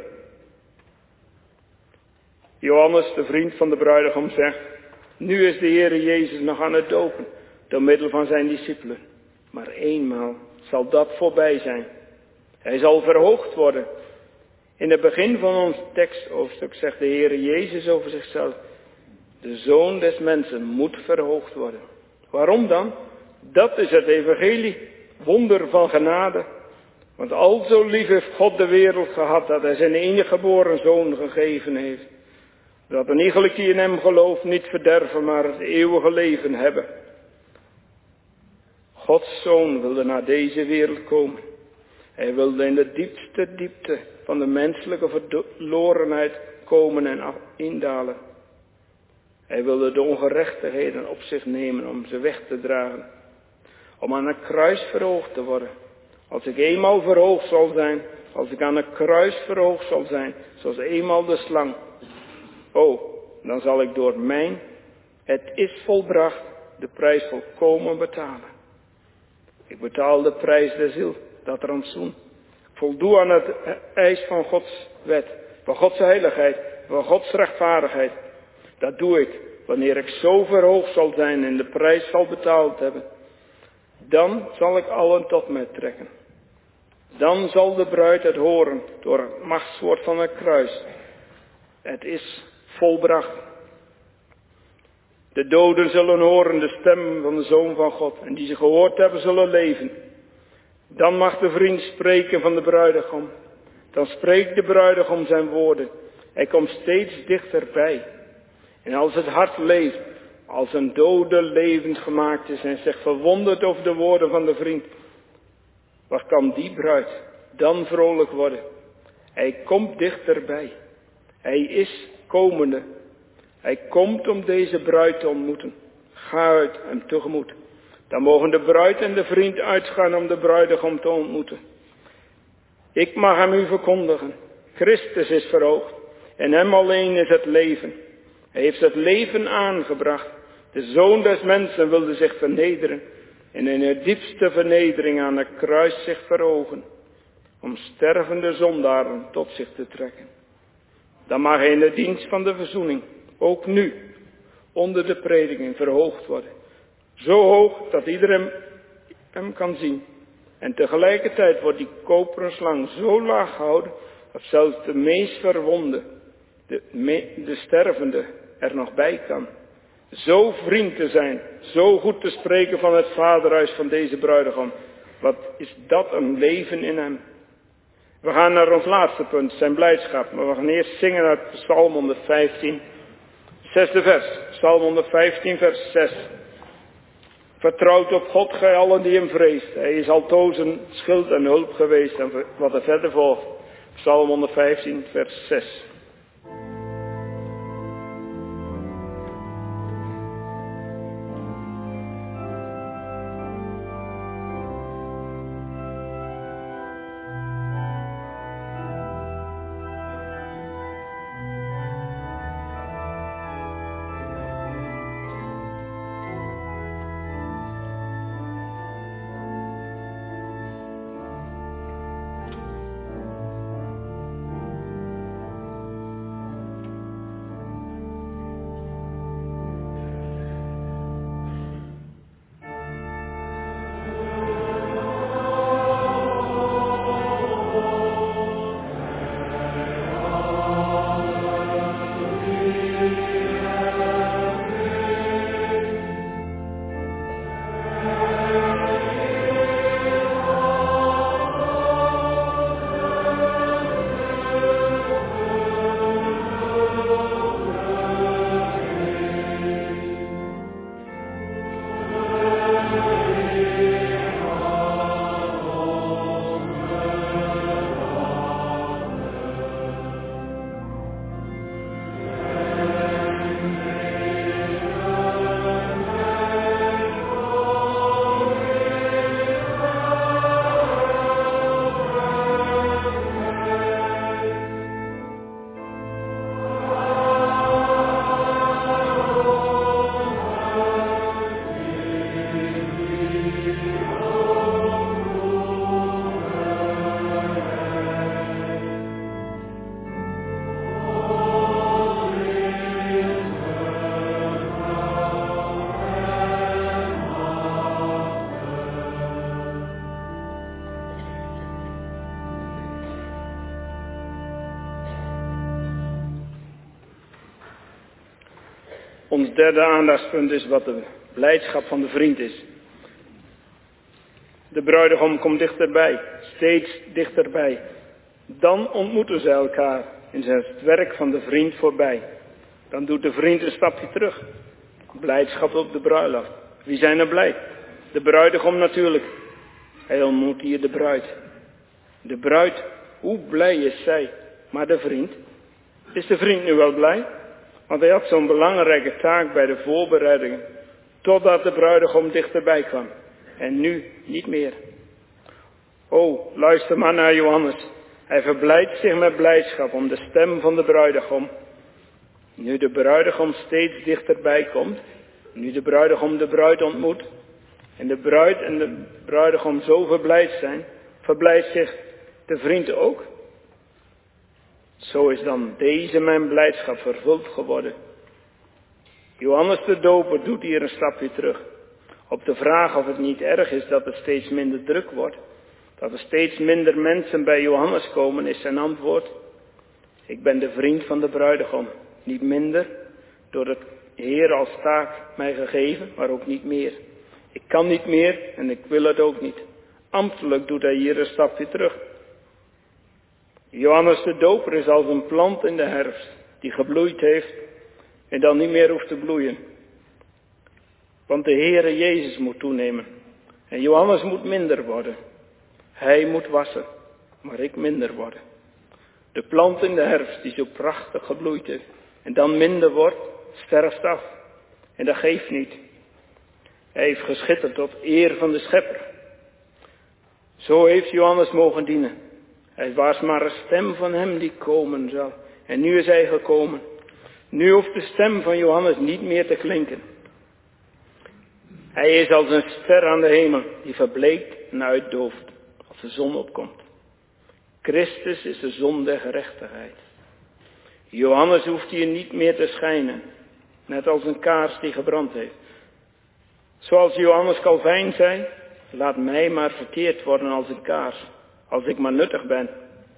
Johannes, de vriend van de bruidegom, zegt: nu is de Heere Jezus nog aan het dopen, door middel van zijn discipelen. Maar eenmaal zal dat voorbij zijn. Hij zal verhoogd worden. In het begin van ons teksthoofdstuk zegt de Heere Jezus over zichzelf: de Zoon des Mensen moet verhoogd worden. Waarom dan? Dat is het evangelie, wonder van genade. Want al zo lief heeft God de wereld gehad, dat hij zijn enige geboren Zoon gegeven heeft. Dat een iegelijk die in hem gelooft niet verderven, maar het eeuwige leven hebben. Gods Zoon wilde naar deze wereld komen. Hij wilde in de diepste diepte van de menselijke verlorenheid komen en indalen. Hij wilde de ongerechtigheden op zich nemen om ze weg te dragen. Om aan het kruis verhoogd te worden. Als ik eenmaal verhoogd zal zijn, als ik aan het kruis verhoogd zal zijn, zoals eenmaal de slang. Oh, dan zal ik door mijn, het is volbracht, de prijs volkomen betalen. Ik betaal de prijs der ziel, dat rantsoen. Ik voldoe aan het eis van Gods wet, van Gods heiligheid, van Gods rechtvaardigheid. Dat doe ik wanneer ik zo verhoogd zal zijn en de prijs zal betaald hebben. Dan zal ik allen tot mij trekken. Dan zal de bruid het horen door het machtswoord van het kruis. Het is volbracht. De doden zullen horen de stem van de Zoon van God. En die ze gehoord hebben zullen leven. Dan mag de vriend spreken van de bruidegom. Dan spreekt de bruidegom zijn woorden. Hij komt steeds dichterbij. En als het hart leeft, als een dode levend gemaakt is en zich verwondert over de woorden van de vriend. Wat kan die bruid dan vrolijk worden? Hij komt dichterbij. Hij is komende. Hij komt om deze bruid te ontmoeten. Ga uit hem tegemoet. Dan mogen de bruid en de vriend uitgaan om de bruidegom te ontmoeten. Ik mag hem u verkondigen. Christus is verhoogd. En hem alleen is het leven. Hij heeft het leven aangebracht. De Zoon des Mensen wilde zich vernederen. En in de diepste vernedering aan het kruis zich verhogen. Om stervende zondaren tot zich te trekken. Dan mag hij in de dienst van de verzoening, ook nu, onder de prediking verhoogd worden. Zo hoog dat iedereen hem kan zien. En tegelijkertijd wordt die koperen slang zo laag gehouden, dat zelfs de meest verwonde, de, me, de stervende, er nog bij kan. Zo vriend te zijn, zo goed te spreken van het vaderhuis van deze bruidegom. Wat is dat een leven in hem. We gaan naar ons laatste punt, zijn blijdschap. Maar we gaan eerst zingen uit Psalm honderdvijftien, zesde vers. Psalm honderdvijftien, vers zes. Vertrouwt op God, gij allen die hem vreest. Hij is altoos een schild en hulp geweest. En wat er verder volgt. Psalm honderdvijftien, vers zes. Ons derde aandachtspunt is wat de blijdschap van de vriend is. De bruidegom komt dichterbij, steeds dichterbij. Dan ontmoeten ze elkaar en zijn het werk van de vriend voorbij. Dan doet de vriend een stapje terug. Blijdschap op de bruiloft. Wie zijn er blij? De bruidegom natuurlijk. Hij ontmoet hier de bruid. De bruid, hoe blij is zij? Maar de vriend? Is de vriend nu wel blij? Want hij had zo'n belangrijke taak bij de voorbereidingen. Totdat de bruidegom dichterbij kwam. En nu niet meer. O, luister maar naar Johannes. Hij verblijdt zich met blijdschap om de stem van de bruidegom. Nu de bruidegom steeds dichterbij komt. Nu de bruidegom de bruid ontmoet. En de bruid en de bruidegom zo verblijd zijn. Verblijdt zich de vriend ook. Zo is dan deze mijn blijdschap vervuld geworden. Johannes de Doper doet hier een stapje terug. Op de vraag of het niet erg is dat het steeds minder druk wordt. Dat er steeds minder mensen bij Johannes komen, is zijn antwoord. Ik ben de vriend van de bruidegom. Niet minder, door het Heer als taak mij gegeven, maar ook niet meer. Ik kan niet meer en ik wil het ook niet. Ambtelijk doet hij hier een stapje terug. Johannes de Doper is als een plant in de herfst, die gebloeid heeft en dan niet meer hoeft te bloeien. Want de Heere Jezus moet toenemen en Johannes moet minder worden. Hij moet wassen, maar ik minder worden. De plant in de herfst die zo prachtig gebloeid heeft en dan minder wordt, sterft af. En dat geeft niet. Hij heeft geschitterd tot eer van de Schepper. Zo heeft Johannes mogen dienen. Hij was maar een stem van hem die komen zal. En nu is hij gekomen. Nu hoeft de stem van Johannes niet meer te klinken. Hij is als een ster aan de hemel die verbleekt en uitdooft als de zon opkomt. Christus is de zon der gerechtigheid. Johannes hoeft hier niet meer te schijnen, net als een kaars die gebrand heeft. Zoals Johannes Calvijn zei, laat mij maar verteerd worden als een kaars, als ik maar nuttig ben.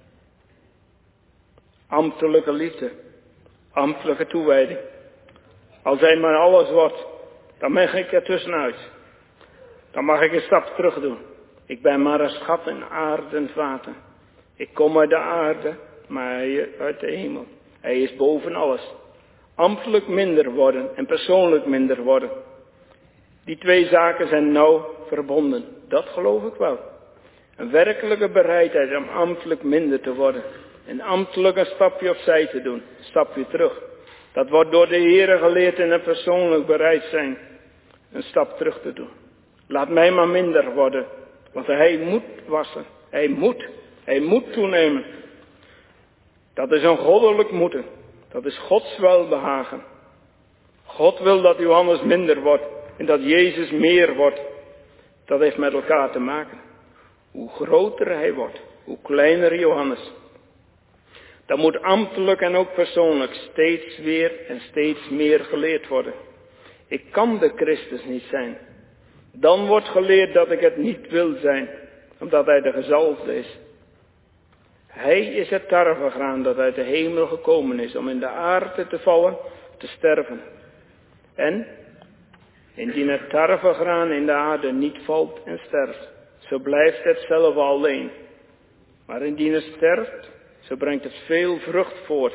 Ambtelijke liefde, ambtelijke toewijding. Als hij maar alles wordt, dan mag ik er tussenuit. Dan mag ik een stap terug doen. Ik ben maar een schat in aarde en vaten. Ik kom uit de aarde, maar hij uit de hemel. Hij is boven alles. Ambtelijk minder worden en persoonlijk minder worden. Die twee zaken zijn nauw verbonden. Dat geloof ik wel. Een werkelijke bereidheid om ambtelijk minder te worden. En ambtelijk een stapje opzij te doen. Een stapje terug. Dat wordt door de Heere geleerd en een persoonlijk bereid zijn. Een stap terug te doen. Laat mij maar minder worden. Want hij moet wassen. Hij moet. Hij moet toenemen. Dat is een goddelijk moeten. Dat is Gods welbehagen. God wil dat Johannes minder wordt. En dat Jezus meer wordt. Dat heeft met elkaar te maken. Hoe groter hij wordt. Hoe kleiner Johannes. Dat moet ambtelijk en ook persoonlijk steeds weer en steeds meer geleerd worden. Ik kan de Christus niet zijn. Dan wordt geleerd dat ik het niet wil zijn. Omdat hij de gezalfde is. Hij is het tarwegraan dat uit de hemel gekomen is. Om in de aarde te vallen, te sterven. En indien het tarwegraan in de aarde niet valt en sterft. Zo blijft het zelf alleen. Maar indien het sterft, zo brengt het veel vrucht voort.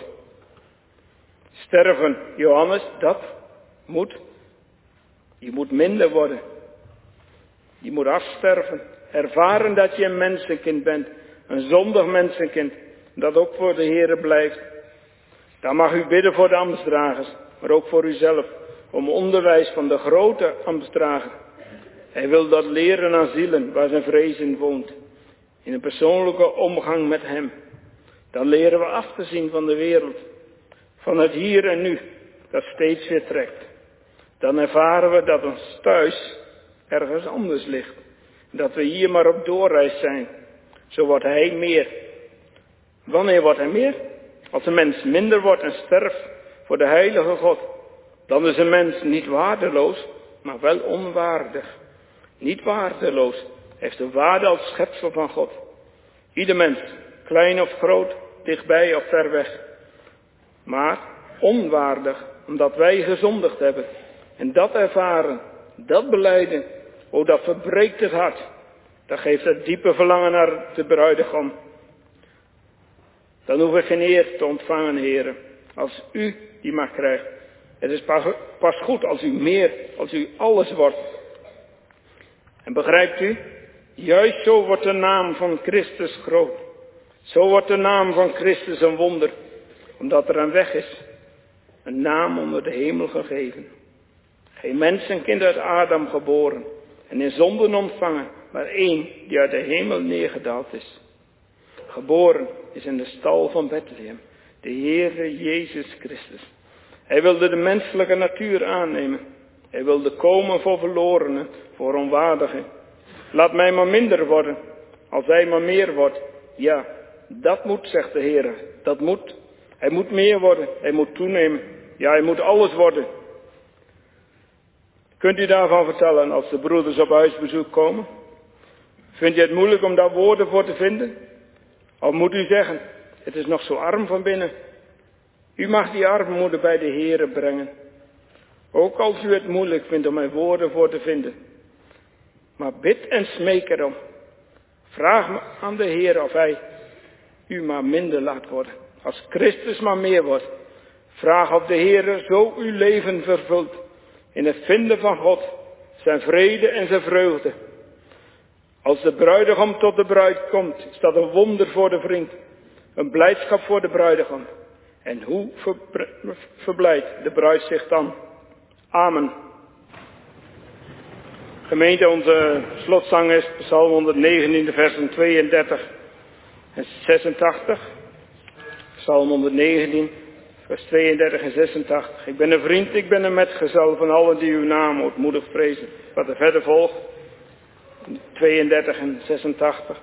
Sterven, Johannes, dat moet. Je moet minder worden. Je moet afsterven. Ervaren dat je een mensenkind bent. Een zondig mensenkind. Dat ook voor de Heere blijft. Dan mag u bidden voor de ambtsdragers. Maar ook voor uzelf. Om onderwijs van de grote ambtsdrager. Hij wil dat leren aan zielen waar zijn vrees in woont. In een persoonlijke omgang met hem. Dan leren we af te zien van de wereld. Van het hier en nu. Dat steeds weer trekt. Dan ervaren we dat ons thuis ergens anders ligt. Dat we hier maar op doorreis zijn. Zo wordt hij meer. Wanneer wordt hij meer? Als een mens minder wordt en sterft voor de heilige God. Dan is een mens niet waardeloos, maar wel onwaardig. Niet waardeloos. Heeft de waarde als schepsel van God. Ieder mens, klein of groot, dichtbij of ver weg. Maar onwaardig omdat wij gezondigd hebben. En dat ervaren, dat belijden, o dat verbreekt het hart. Dat geeft het diepe verlangen naar de bruidegom. Dan hoef ik geen eer te ontvangen, heren, als u die mag krijgen. Het is pas, pas goed als u meer, als u alles wordt. En begrijpt u, juist zo wordt de naam van Christus groot. Zo wordt de naam van Christus een wonder, omdat er een weg is. Een naam onder de hemel gegeven. Geen mensenkind uit Adam geboren en in zonden ontvangen, maar één die uit de hemel neergedaald is. Geboren is in de stal van Bethlehem, de Heere Jezus Christus. Hij wilde de menselijke natuur aannemen. Hij wilde komen voor verlorenen, voor onwaardigen. Laat mij maar minder worden, als hij maar meer wordt. Ja, dat moet, zegt de Heer. Dat moet. Hij moet meer worden. Hij moet toenemen. Ja, hij moet alles worden. Kunt u daarvan vertellen als de broeders op huisbezoek komen? Vindt u het moeilijk om daar woorden voor te vinden? Of moet u zeggen, het is nog zo arm van binnen. U mag die armoede bij de Heere brengen. Ook als u het moeilijk vindt om er woorden voor te vinden. Maar bid en smeek erom. Vraag aan de Heer of hij u maar minder laat worden. Als Christus maar meer wordt. Vraag of de Heer zo uw leven vervult. In het vinden van God. Zijn vrede en zijn vreugde. Als de bruidegom tot de bruid komt. Is dat een wonder voor de vriend. Een blijdschap voor de bruidegom. En hoe verblijdt de bruid zich dan? Amen. Gemeente, onze slotzang is Psalm honderdnegentien, versen tweeëndertig en zesentachtig. Psalm honderdnegentien, vers tweeëndertig en zesentachtig. Ik ben een vriend, ik ben een metgezel van allen die uw naam ootmoedig vrezen. Wat er verder volgt, tweeëndertig en zesentachtig.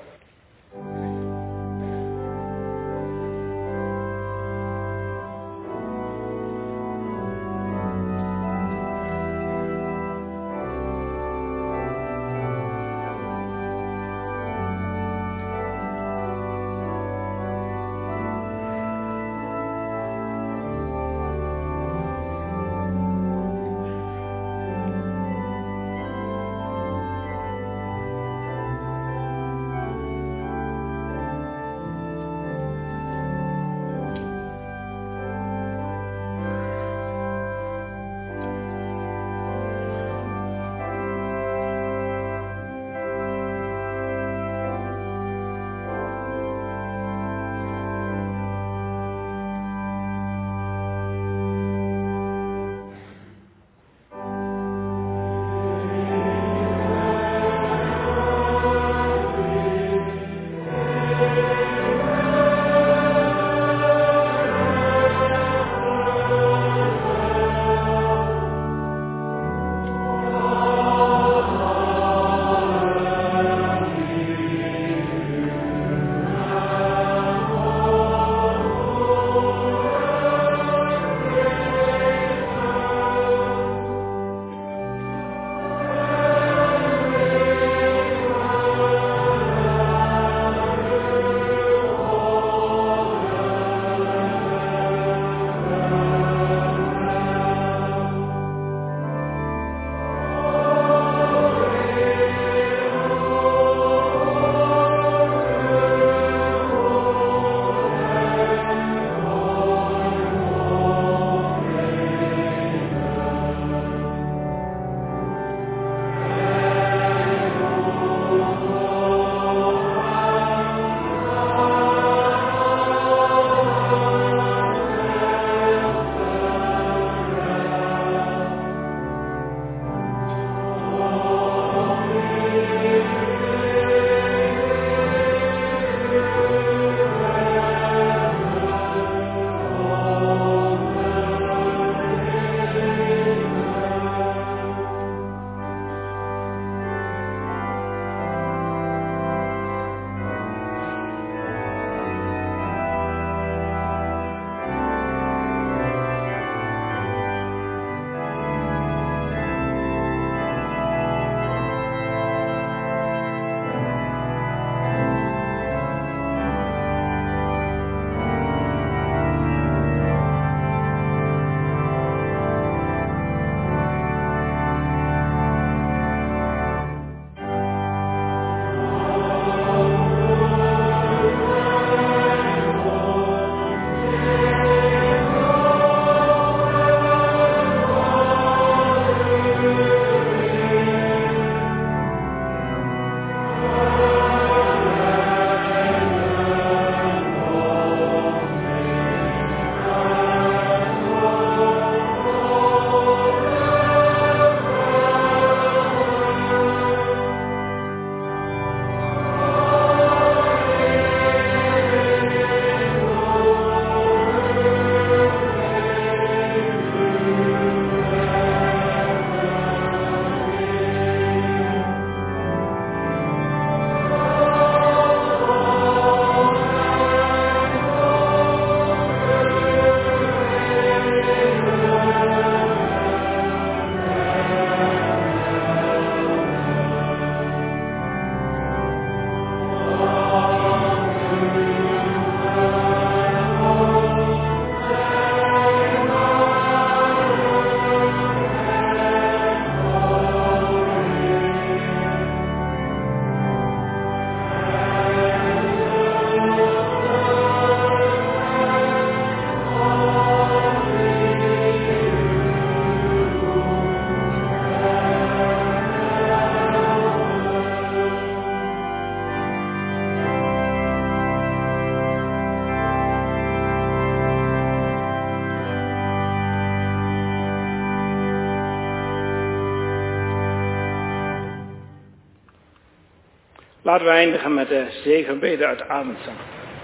Laten we eindigen met de zegenbede uit Abendzang.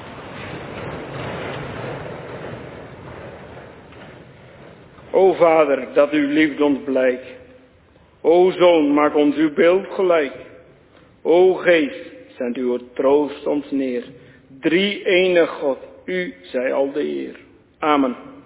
O Vader, dat uw liefde ons blijkt. O Zoon, maak ons uw beeld gelijk. O Geest, zend uw troost ons neer. Drie enig God, u zij al de eer. Amen.